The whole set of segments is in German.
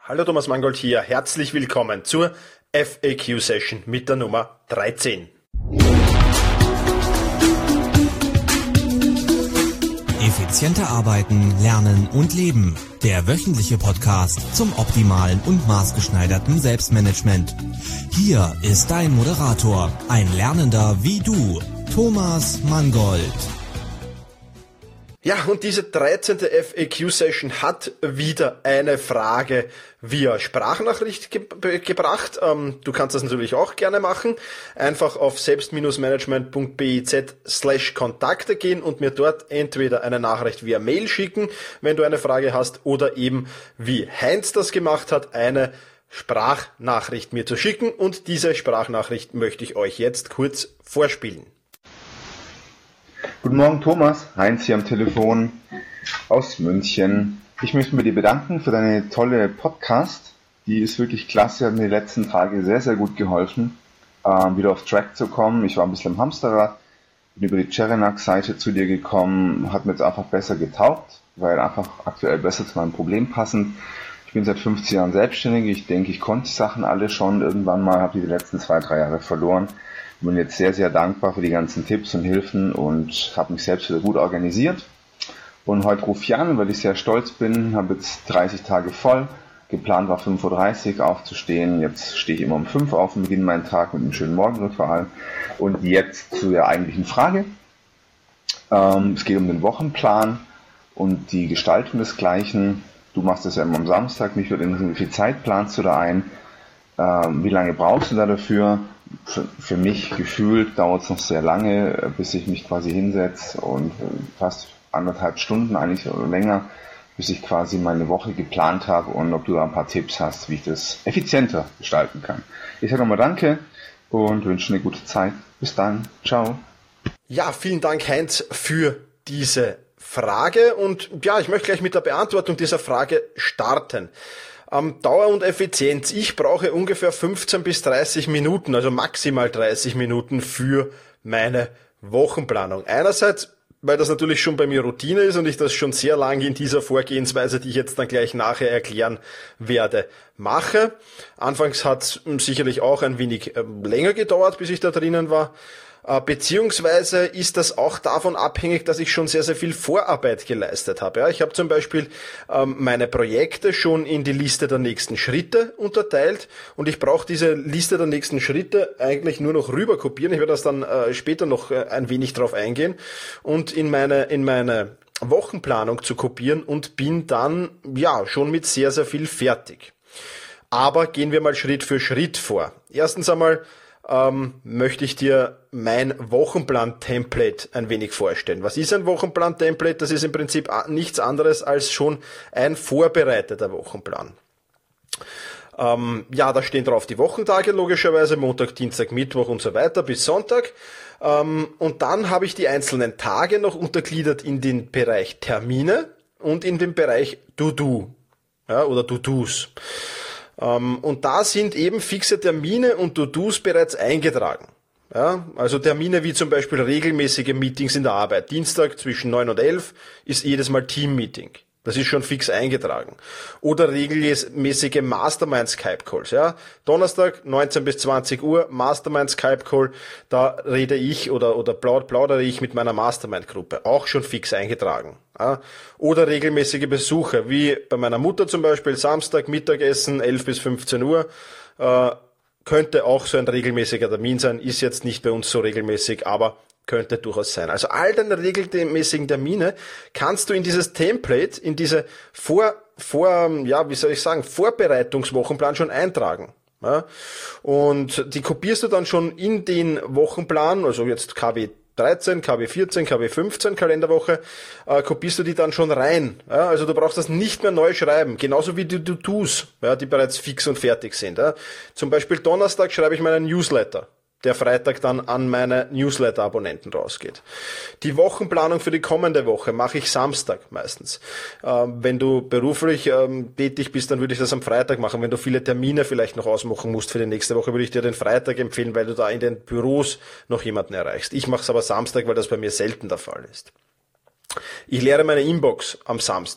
Hallo Thomas Mangold hier, herzlich willkommen zur FAQ-Session mit der Nummer 13. Effizienter arbeiten, lernen und leben. Der wöchentliche Podcast zum optimalen und maßgeschneiderten Selbstmanagement. Hier ist dein Moderator, ein Lernender wie du, Thomas Mangold. Ja, und diese 13. FAQ-Session hat wieder eine Frage via Sprachnachricht gebracht. Du kannst das natürlich auch gerne machen. Einfach auf selbst-management.biz/Kontakte gehen und mir dort entweder eine Nachricht via Mail schicken, wenn du eine Frage hast, oder eben, wie Heinz das gemacht hat, eine Sprachnachricht mir zu schicken. Und diese Sprachnachricht möchte ich euch jetzt kurz vorspielen. Guten Morgen Thomas, Heinz hier am Telefon aus München. Ich möchte mir dir bedanken für deine tolle Podcast. Die ist wirklich klasse, hat mir die letzten Tage sehr, sehr gut geholfen, wieder auf Track zu kommen. Ich war ein bisschen im Hamsterrad, bin über die Cherenak-Seite zu dir gekommen, hat mir jetzt einfach besser getaugt, weil einfach aktuell besser zu meinem Problem passend. Ich bin seit 15 Jahren selbstständig, ich denke, ich konnte die Sachen alle schon irgendwann mal, habe die letzten 2-3 Jahre verloren. Bin jetzt sehr, sehr dankbar für die ganzen Tipps und Hilfen und habe mich selbst wieder gut organisiert. Und heute rufe ich an, weil ich sehr stolz bin, habe jetzt 30 Tage voll. Geplant war 5:30 Uhr aufzustehen, jetzt stehe ich immer um 5 Uhr auf und beginne meinen Tag mit einem schönen Morgenritual. Und jetzt zu der eigentlichen Frage. Es geht um den Wochenplan und die Gestaltung desgleichen. Du machst das ja immer am Samstag, mich würde interessieren, wie viel Zeit planst du da ein? Wie lange brauchst du da dafür? Für mich gefühlt dauert es noch sehr lange, bis ich mich quasi hinsetze und fast 1,5 Stunden eigentlich oder länger, bis ich quasi meine Woche geplant habe und ob du da ein paar Tipps hast, wie ich das effizienter gestalten kann. Ich sage nochmal Danke und wünsche eine gute Zeit. Bis dann. Ciao. Ja, vielen Dank Heinz für diese Frage und ja, ich möchte gleich mit der Beantwortung dieser Frage starten. Dauer und Effizienz. Ich brauche ungefähr 15 bis 30 Minuten, also maximal 30 Minuten für meine Wochenplanung. Einerseits, weil das natürlich schon bei mir Routine ist und ich das schon sehr lange in dieser Vorgehensweise, die ich jetzt dann gleich nachher erklären werde, mache. Anfangs hat es sicherlich auch ein wenig länger gedauert, bis ich da drinnen war. Beziehungsweise ist das auch davon abhängig, dass ich schon sehr, sehr viel Vorarbeit geleistet habe. Ja, ich habe zum Beispiel meine Projekte schon in die Liste der nächsten Schritte unterteilt und ich brauche diese Liste der nächsten Schritte eigentlich nur noch rüber kopieren. Ich werde das dann später noch ein wenig drauf eingehen und in meine Wochenplanung zu kopieren und bin dann ja schon mit sehr, sehr viel fertig. Aber gehen wir mal Schritt für Schritt vor. Erstens einmal möchte ich dir mein Wochenplan-Template ein wenig vorstellen. Was ist ein Wochenplan-Template? Das ist im Prinzip nichts anderes als schon ein vorbereiteter Wochenplan. Da stehen drauf die Wochentage logischerweise, Montag, Dienstag, Mittwoch und so weiter bis Sonntag. Und dann habe ich die einzelnen Tage noch untergliedert in den Bereich Termine und in den Bereich To-Do, ja, oder To-Dos. Und da sind eben fixe Termine und To-Dos bereits eingetragen. Ja, also Termine wie zum Beispiel regelmäßige Meetings in der Arbeit. Dienstag zwischen 9 und 11 ist jedes Mal Team-Meeting. Das ist schon fix eingetragen. Oder regelmäßige Mastermind-Skype-Calls. Ja, Donnerstag 19 bis 20 Uhr Mastermind-Skype-Call. Da rede ich oder plaudere ich mit meiner Mastermind-Gruppe. Auch schon fix eingetragen. Ja, oder regelmäßige Besuche, wie bei meiner Mutter zum Beispiel Samstag Mittagessen 11 bis 15 Uhr. Könnte auch so ein regelmäßiger Termin sein. Ist jetzt nicht bei uns so regelmäßig, aber könnte durchaus sein. Also all deine regelmäßigen Termine kannst du in dieses Template, in diese Vorbereitungswochenplan schon eintragen. Ja? Und die kopierst du dann schon in den Wochenplan, also jetzt KW 13, KW 14, KW 15 Kalenderwoche, kopierst du die dann schon rein. Ja? Also du brauchst das nicht mehr neu schreiben, genauso wie die To-Dos, ja, die bereits fix und fertig sind. Ja? Zum Beispiel Donnerstag schreibe ich meinen Newsletter, der Freitag dann an meine Newsletter-Abonnenten rausgeht. Die Wochenplanung für die kommende Woche mache ich Samstag meistens. Wenn du beruflich tätig bist, dann würde ich das am Freitag machen. Wenn du viele Termine vielleicht noch ausmachen musst für die nächste Woche, würde ich dir den Freitag empfehlen, weil du da in den Büros noch jemanden erreichst. Ich mache es aber Samstag, weil das bei mir selten der Fall ist. Ich leere meine Inbox am Samstag.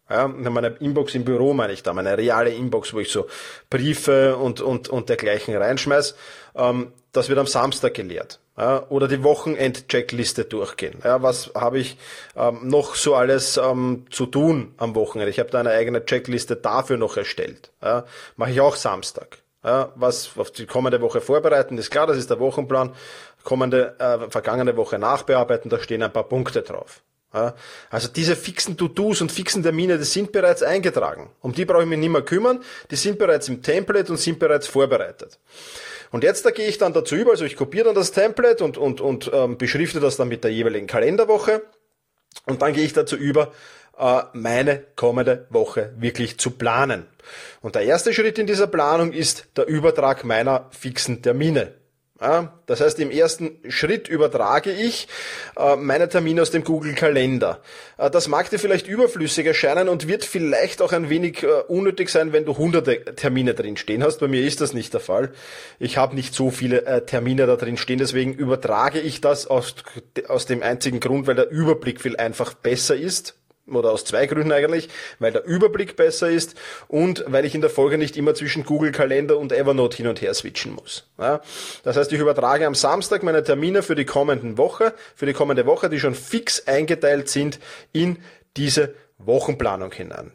Ja, meine Inbox im Büro meine ich da, meine reale Inbox, wo ich so Briefe und dergleichen reinschmeiß, das wird am Samstag geleert. Ja, oder die Wochenend-Checkliste durchgehen. Ja, was habe ich noch so alles zu tun am Wochenende? Ich habe da eine eigene Checkliste dafür noch erstellt. Ja, mache ich auch Samstag. Ja, was auf die kommende Woche vorbereiten, ist klar, das ist der Wochenplan. Vergangene Woche nachbearbeiten, da stehen ein paar Punkte drauf. Ja, also diese fixen To-Dos und fixen Termine, die sind bereits eingetragen. Um die brauche ich mich nicht mehr kümmern. Die sind bereits im Template und sind bereits vorbereitet. Und jetzt da gehe ich dann dazu über, also ich kopiere dann das Template und beschrifte das dann mit der jeweiligen Kalenderwoche. Und dann gehe ich dazu über, meine kommende Woche wirklich zu planen. Und der erste Schritt in dieser Planung ist der Übertrag meiner fixen Termine. Ja, das heißt, im ersten Schritt übertrage ich meine Termine aus dem Google-Kalender. Das mag dir vielleicht überflüssig erscheinen und wird vielleicht auch ein wenig unnötig sein, wenn du hunderte Termine drin stehen hast. Bei mir ist das nicht der Fall. Ich habe nicht so viele Termine da drin stehen, deswegen übertrage ich das aus dem einzigen Grund, weil der Überblick viel einfach besser ist. Oder aus zwei Gründen eigentlich, weil der Überblick besser ist und weil ich in der Folge nicht immer zwischen Google Kalender und Evernote hin und her switchen muss. Ja, das heißt, ich übertrage am Samstag meine Termine für die kommende Woche, die schon fix eingeteilt sind, in diese Wochenplanung hinein.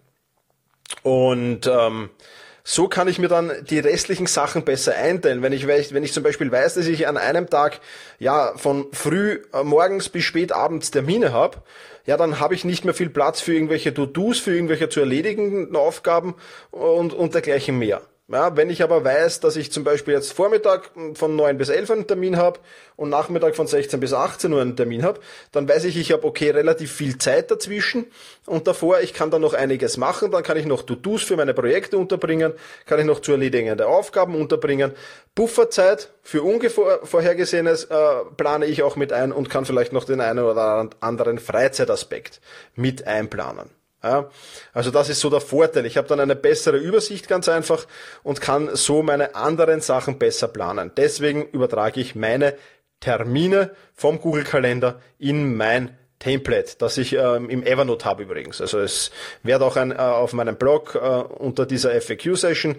Und so kann ich mir dann die restlichen Sachen besser einteilen. Wenn ich zum Beispiel weiß, dass ich an einem Tag von früh morgens bis spät abends Termine habe, dann habe ich nicht mehr viel Platz für irgendwelche To-Dos, für irgendwelche zu erledigenden Aufgaben und dergleichen mehr. Ja, wenn ich aber weiß, dass ich zum Beispiel jetzt Vormittag von 9 bis 11 einen Termin habe und Nachmittag von 16 bis 18 Uhr einen Termin habe, dann weiß ich habe relativ viel Zeit dazwischen und davor, ich kann dann noch einiges machen, dann kann ich noch To-Dos für meine Projekte unterbringen, kann ich noch zu erledigende Aufgaben unterbringen. Pufferzeit für Unvorhergesehenes plane ich auch mit ein und kann vielleicht noch den einen oder anderen Freizeitaspekt mit einplanen. Ja, also das ist so der Vorteil. Ich habe dann eine bessere Übersicht ganz einfach und kann so meine anderen Sachen besser planen. Deswegen übertrage ich meine Termine vom Google-Kalender in mein Template, das ich im Evernote habe übrigens. Also es wird auch auf meinem Blog unter dieser FAQ-Session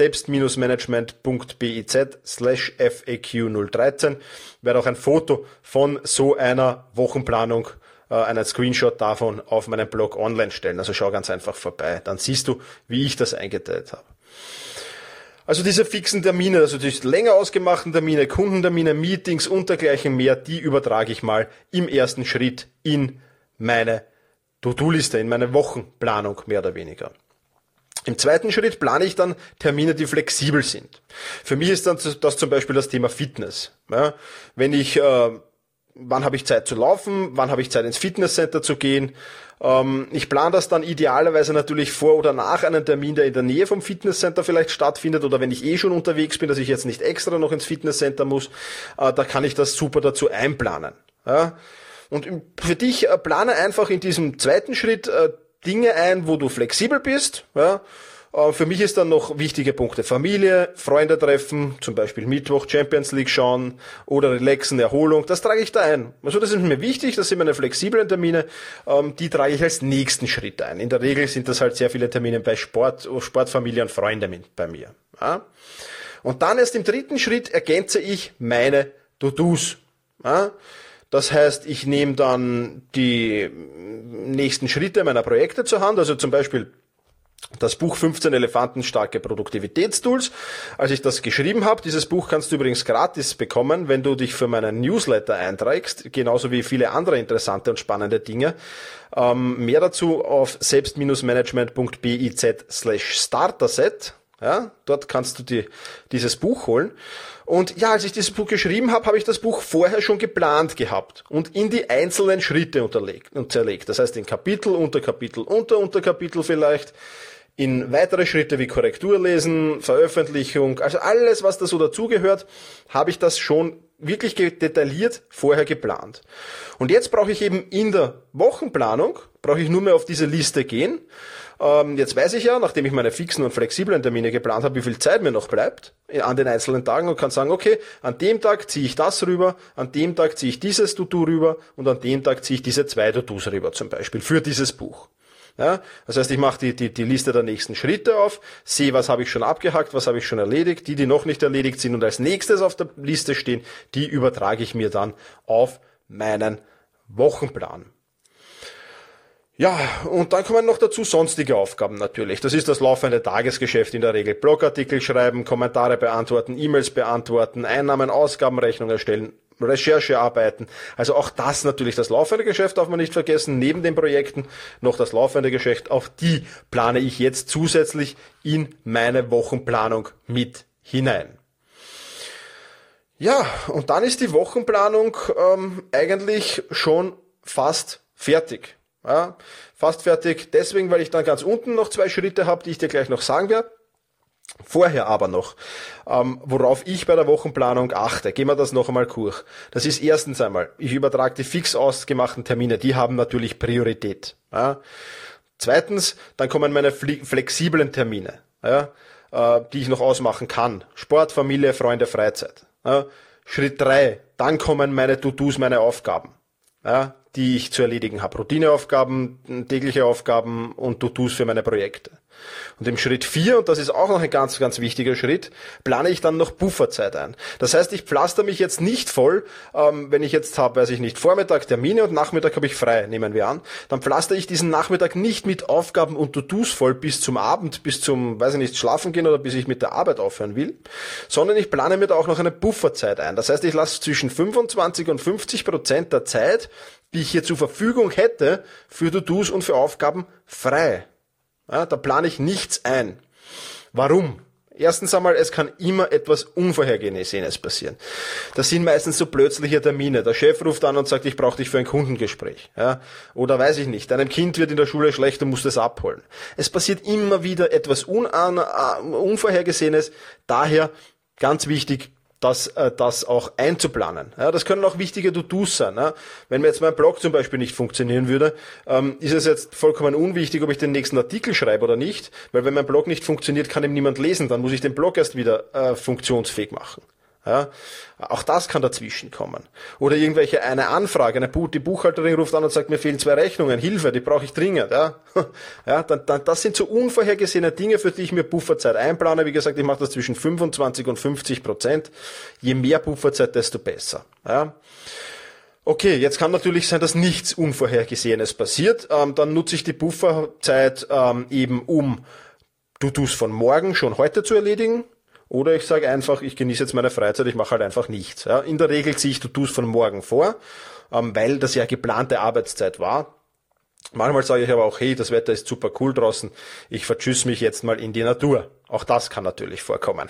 selbst-management.biz/FAQ013 wird auch ein Foto von so einer Wochenplanung einen Screenshot davon auf meinem Blog online stellen. Also schau ganz einfach vorbei. Dann siehst du, wie ich das eingeteilt habe. Also diese fixen Termine, also die länger ausgemachten Termine, Kundentermine, Meetings und dergleichen mehr, die übertrage ich mal im ersten Schritt in meine To-Do-Liste, in meine Wochenplanung mehr oder weniger. Im zweiten Schritt plane ich dann Termine, die flexibel sind. Für mich ist dann das zum Beispiel das Thema Fitness. Ja, wenn ich wann habe ich Zeit zu laufen, wann habe ich Zeit ins Fitnesscenter zu gehen. Ich plane das dann idealerweise natürlich vor oder nach einem Termin, der in der Nähe vom Fitnesscenter vielleicht stattfindet oder wenn ich schon unterwegs bin, dass ich jetzt nicht extra noch ins Fitnesscenter muss, da kann ich das super dazu einplanen. Ja? Und für dich plane einfach in diesem zweiten Schritt Dinge ein, wo du flexibel bist. Ja? Für mich ist dann noch wichtige Punkte Familie, Freunde treffen, zum Beispiel Mittwoch Champions League schauen oder relaxen, Erholung, das trage ich da ein. Also das ist mir wichtig, das sind meine flexiblen Termine, die trage ich als nächsten Schritt ein. In der Regel sind das halt sehr viele Termine bei Sport, Familie und Freunde bei mir. Ja? Und dann erst im dritten Schritt ergänze ich meine To-Dos. Ja? Das heißt, ich nehme dann die nächsten Schritte meiner Projekte zur Hand, also zum Beispiel das Buch 15 elefantenstarke Produktivitätstools. Als ich das geschrieben habe, dieses Buch kannst du übrigens gratis bekommen, wenn du dich für meinen Newsletter einträgst, genauso wie viele andere interessante und spannende Dinge. Mehr dazu auf selbst-management.biz/starterset. Ja, dort kannst du dir dieses Buch holen. Und ja, als ich dieses Buch geschrieben habe, habe ich das Buch vorher schon geplant gehabt und in die einzelnen Schritte zerlegt. Das heißt in Kapitel, Unterkapitel vielleicht, in weitere Schritte wie Korrektur lesen, Veröffentlichung, also alles, was da so dazugehört, habe ich das schon wirklich detailliert vorher geplant. Und jetzt brauche ich eben in der Wochenplanung, brauche ich nur mehr auf diese Liste gehen. Jetzt weiß ich ja, nachdem ich meine fixen und flexiblen Termine geplant habe, wie viel Zeit mir noch bleibt an den einzelnen Tagen und kann sagen, okay, an dem Tag ziehe ich das rüber, an dem Tag ziehe ich dieses To-Do rüber und an dem Tag ziehe ich diese 2 To-Dos rüber zum Beispiel für dieses Buch. Ja, das heißt, ich mache die Liste der nächsten Schritte auf, sehe, was habe ich schon abgehakt, was habe ich schon erledigt, die noch nicht erledigt sind und als nächstes auf der Liste stehen, die übertrage ich mir dann auf meinen Wochenplan. Ja, und dann kommen noch dazu sonstige Aufgaben natürlich. Das ist das laufende Tagesgeschäft in der Regel. Blogartikel schreiben, Kommentare beantworten, E-Mails beantworten, Einnahmen, Ausgabenrechnung erstellen, Recherchearbeiten. Also auch das natürlich, das laufende Geschäft darf man nicht vergessen. Neben den Projekten noch das laufende Geschäft. Auch die plane ich jetzt zusätzlich in meine Wochenplanung mit hinein. Ja, und dann ist die Wochenplanung eigentlich schon fast fertig. Ja, fast fertig. Deswegen, weil ich dann ganz unten noch 2 Schritte habe, die ich dir gleich noch sagen werde. Vorher aber noch, worauf ich bei der Wochenplanung achte, gehen wir das noch einmal durch. Das ist erstens einmal, ich übertrage die fix ausgemachten Termine, die haben natürlich Priorität. Ja. Zweitens, dann kommen meine flexiblen Termine, ja, die ich noch ausmachen kann. Sport, Familie, Freunde, Freizeit. Ja. Schritt 3, dann kommen meine To-Dos, meine Aufgaben, ja, die ich zu erledigen habe. Routineaufgaben, tägliche Aufgaben und To-Dos für meine Projekte. Und im Schritt 4, und das ist auch noch ein ganz, ganz wichtiger Schritt, plane ich dann noch Pufferzeit ein. Das heißt, ich pflaster mich jetzt nicht voll, wenn ich jetzt habe, weiß ich nicht, Vormittag Termine und Nachmittag habe ich frei, nehmen wir an, dann pflaster ich diesen Nachmittag nicht mit Aufgaben und To-Dos voll bis zum Abend, bis zum, weiß ich nicht, schlafen gehen oder bis ich mit der Arbeit aufhören will, sondern ich plane mir da auch noch eine Pufferzeit ein. Das heißt, ich lasse zwischen 25 und 50% der Zeit, die ich hier zur Verfügung hätte, für To-Dos und für Aufgaben frei. Ja, da plane ich nichts ein. Warum? Erstens einmal, es kann immer etwas Unvorhergesehenes passieren. Das sind meistens so plötzliche Termine. Der Chef ruft an und sagt, ich brauche dich für ein Kundengespräch. Ja, oder weiß ich nicht, deinem Kind wird in der Schule schlecht und musst es abholen. Es passiert immer wieder etwas Unvorhergesehenes. Daher ganz wichtig, das auch einzuplanen. Ja, das können auch wichtige To-Dos sein. Ja. Wenn mir jetzt mein Blog zum Beispiel nicht funktionieren würde, ist es jetzt vollkommen unwichtig, ob ich den nächsten Artikel schreibe oder nicht, weil wenn mein Blog nicht funktioniert, kann ihm niemand lesen, dann muss ich den Blog erst wieder funktionsfähig machen. Ja, auch das kann dazwischen kommen. Oder eine Anfrage, die Buchhalterin ruft an und sagt, mir fehlen 2 Rechnungen, Hilfe, die brauche ich dringend. Ja, ja, dann das sind so unvorhergesehene Dinge, für die ich mir Pufferzeit einplane. Wie gesagt, ich mache das zwischen 25 und 50%. Je mehr Pufferzeit, desto besser. Ja. Okay, jetzt kann natürlich sein, dass nichts Unvorhergesehenes passiert. Dann nutze ich die Pufferzeit eben, um To-Dos von morgen schon heute zu erledigen. Oder ich sage einfach, ich genieße jetzt meine Freizeit, ich mache halt einfach nichts. Ja, in der Regel ziehe ich To-Dos von morgen vor, weil das ja geplante Arbeitszeit war. Manchmal sage ich aber auch, hey, das Wetter ist super cool draußen, ich vertschüsse mich jetzt mal in die Natur. Auch das kann natürlich vorkommen.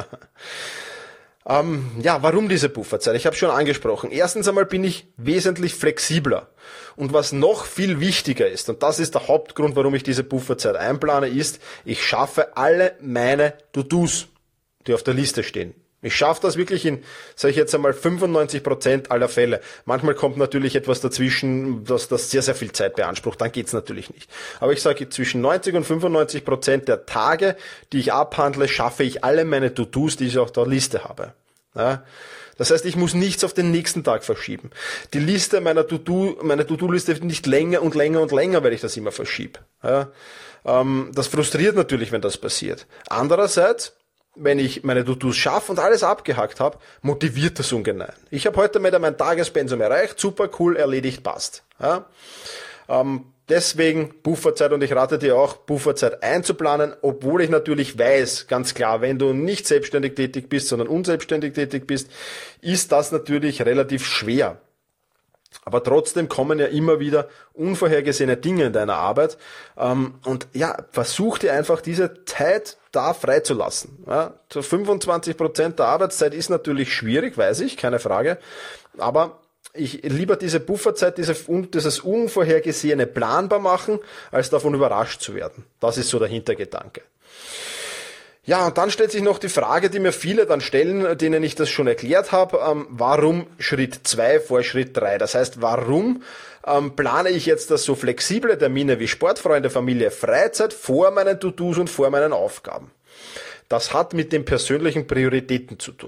Ja, warum diese Pufferzeit? Ich habe schon angesprochen. Erstens einmal bin ich wesentlich flexibler. Und was noch viel wichtiger ist, und das ist der Hauptgrund, warum ich diese Pufferzeit einplane, ist, ich schaffe alle meine To-Dos, die auf der Liste stehen. Ich schaffe das wirklich in, sage ich jetzt einmal, 95% aller Fälle. Manchmal kommt natürlich etwas dazwischen, das sehr, sehr viel Zeit beansprucht, dann geht's natürlich nicht. Aber ich sage, zwischen 90 und 95% der Tage, die ich abhandle, schaffe ich alle meine To-Dos, die ich auf der Liste habe. Ja? Das heißt, ich muss nichts auf den nächsten Tag verschieben. Die Liste meine To-Do-Liste wird nicht länger und länger und länger, weil ich das immer verschiebe. Ja? Das frustriert natürlich, wenn das passiert. Andererseits, wenn ich meine To-Dos schaffe und alles abgehakt habe, motiviert das ungemein. Ich habe heute wieder mein Tagespensum erreicht, super cool, erledigt, passt. Ja? Deswegen Pufferzeit, und ich rate dir auch, Pufferzeit einzuplanen, obwohl ich natürlich weiß, ganz klar, wenn du nicht selbstständig tätig bist, sondern unselbstständig tätig bist, ist das natürlich relativ schwer. Aber trotzdem kommen ja immer wieder unvorhergesehene Dinge in deiner Arbeit. Und ja, versuch dir einfach diese Zeit da freizulassen. Ja, so 25% der Arbeitszeit ist natürlich schwierig, weiß ich, keine Frage. Aber ich lieber diese Pufferzeit, dieses Unvorhergesehene planbar machen, als davon überrascht zu werden. Das ist so der Hintergedanke. Ja, und dann stellt sich noch die Frage, die mir viele dann stellen, denen ich das schon erklärt habe, warum Schritt 2 vor Schritt 3? Das heißt, warum plane ich jetzt das so flexible Termine wie Sport, Freunde, Familie, Freizeit vor meinen To-Dos und vor meinen Aufgaben? Das hat mit den persönlichen Prioritäten zu tun.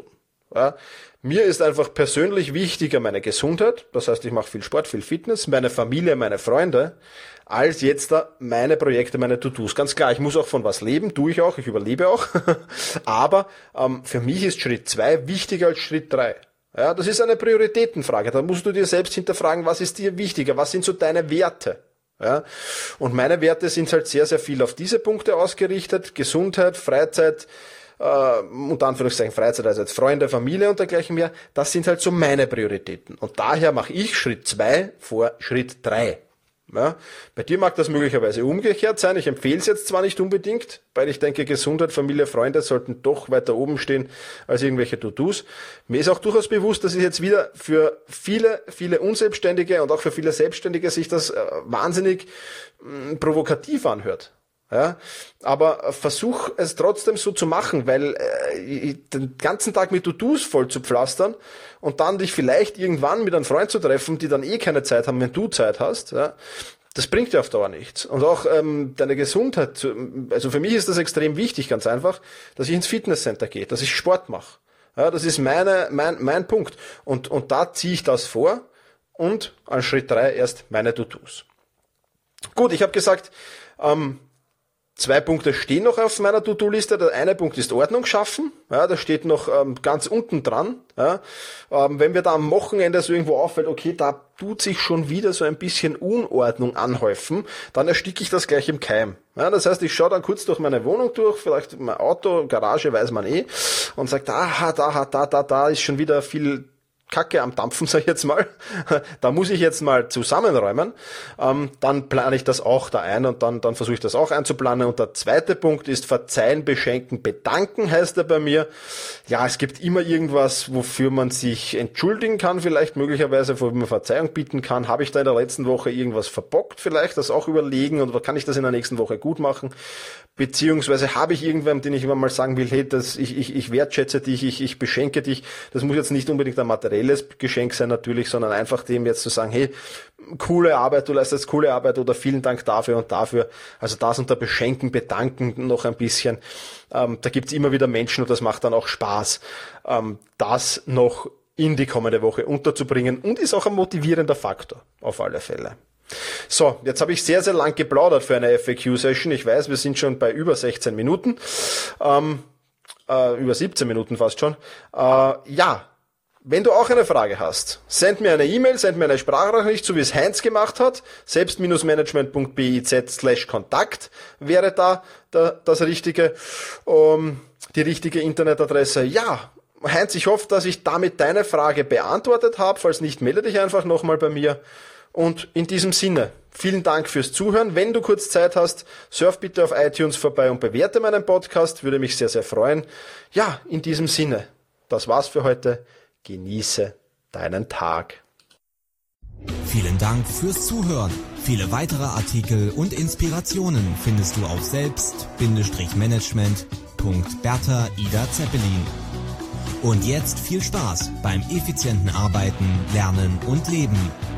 Ja, mir ist einfach persönlich wichtiger meine Gesundheit, das heißt, ich mache viel Sport, viel Fitness, meine Familie, meine Freunde, als jetzt da meine Projekte, meine To-Dos. Ganz klar, ich muss auch von was leben, tue ich auch, ich überlebe auch, aber für mich ist Schritt 2 wichtiger als Schritt 3. Ja, das ist eine Prioritätenfrage, da musst du dir selbst hinterfragen, was ist dir wichtiger, was sind so deine Werte? Ja, und meine Werte sind halt sehr, sehr viel auf diese Punkte ausgerichtet, Gesundheit, Freizeit, unter Anführungszeichen Freizeit, also jetzt Freunde, Familie und dergleichen mehr, das sind halt so meine Prioritäten. Und daher mache ich Schritt 2 vor Schritt 3. Ja, bei dir mag das möglicherweise umgekehrt sein. Ich empfehle es jetzt zwar nicht unbedingt, weil ich denke, Gesundheit, Familie, Freunde sollten doch weiter oben stehen als irgendwelche To-Dos. Mir ist auch durchaus bewusst, dass es jetzt wieder für viele, viele Unselbstständige und auch für viele Selbstständige sich das wahnsinnig provokativ anhört. Ja, aber versuch es trotzdem so zu machen, weil den ganzen Tag mit To-Dos voll zu pflastern und dann dich vielleicht irgendwann mit einem Freund zu treffen, die dann keine Zeit haben, wenn du Zeit hast, ja, das bringt dir auf Dauer nichts. Und auch deine Gesundheit, also für mich ist das extrem wichtig, ganz einfach, dass ich ins Fitnesscenter gehe, dass ich Sport mache. Ja, das ist mein Punkt. Und da ziehe ich das vor und an Schritt 3 erst meine To-Dos. Gut, ich habe gesagt, 2 Punkte stehen noch auf meiner To-Do-Liste. Der eine Punkt ist Ordnung schaffen. Ja, das steht noch ganz unten dran. Ja, wenn mir da am Wochenende so irgendwo auffällt, okay, da tut sich schon wieder so ein bisschen Unordnung anhäufen, dann ersticke ich das gleich im Keim. Ja, das heißt, ich schaue dann kurz durch meine Wohnung durch, vielleicht mein Auto, Garage, weiß man und sagt, da ist schon wieder viel Kacke am Dampfen, sag ich jetzt mal. Da muss ich jetzt mal zusammenräumen. Dann plane ich das auch da ein und dann versuche ich das auch einzuplanen. Und der zweite Punkt ist Verzeihen, Beschenken, Bedanken, heißt er bei mir. Ja, es gibt immer irgendwas, wofür man sich entschuldigen kann, vielleicht möglicherweise, wo man Verzeihung bieten kann. Habe ich da in der letzten Woche irgendwas verbockt vielleicht? Das auch überlegen und kann ich das in der nächsten Woche gut machen? Beziehungsweise habe ich irgendwem, den ich immer mal sagen will, hey, ich wertschätze dich, ich beschenke dich. Das muss jetzt nicht unbedingt ein materielles Geschenk sein natürlich, sondern einfach dem jetzt zu sagen, hey, coole Arbeit, du leistest coole Arbeit oder vielen Dank dafür und dafür. Also das unter Beschenken, Bedanken noch ein bisschen. Da gibt's immer wieder Menschen und das macht dann auch Spaß, das noch in die kommende Woche unterzubringen und ist auch ein motivierender Faktor auf alle Fälle. So, jetzt habe ich sehr, sehr lang geplaudert für eine FAQ-Session. Ich weiß, wir sind schon bei über 16 Minuten, über 17 Minuten fast schon. Ja, wenn du auch eine Frage hast, send mir eine E-Mail, send mir eine Sprachnachricht, so wie es Heinz gemacht hat. selbst-management.biz/Kontakt wäre da das richtige, die richtige Internetadresse. Ja, Heinz, ich hoffe, dass ich damit deine Frage beantwortet habe. Falls nicht, melde dich einfach nochmal bei mir. Und in diesem Sinne, vielen Dank fürs Zuhören. Wenn du kurz Zeit hast, surf bitte auf iTunes vorbei und bewerte meinen Podcast. Würde mich sehr, sehr freuen. Ja, in diesem Sinne, das war's für heute. Genieße deinen Tag. Vielen Dank fürs Zuhören. Viele weitere Artikel und Inspirationen findest du auf selbst-management.Bertha Ida Zeppelin. Und jetzt viel Spaß beim effizienten Arbeiten, Lernen und Leben.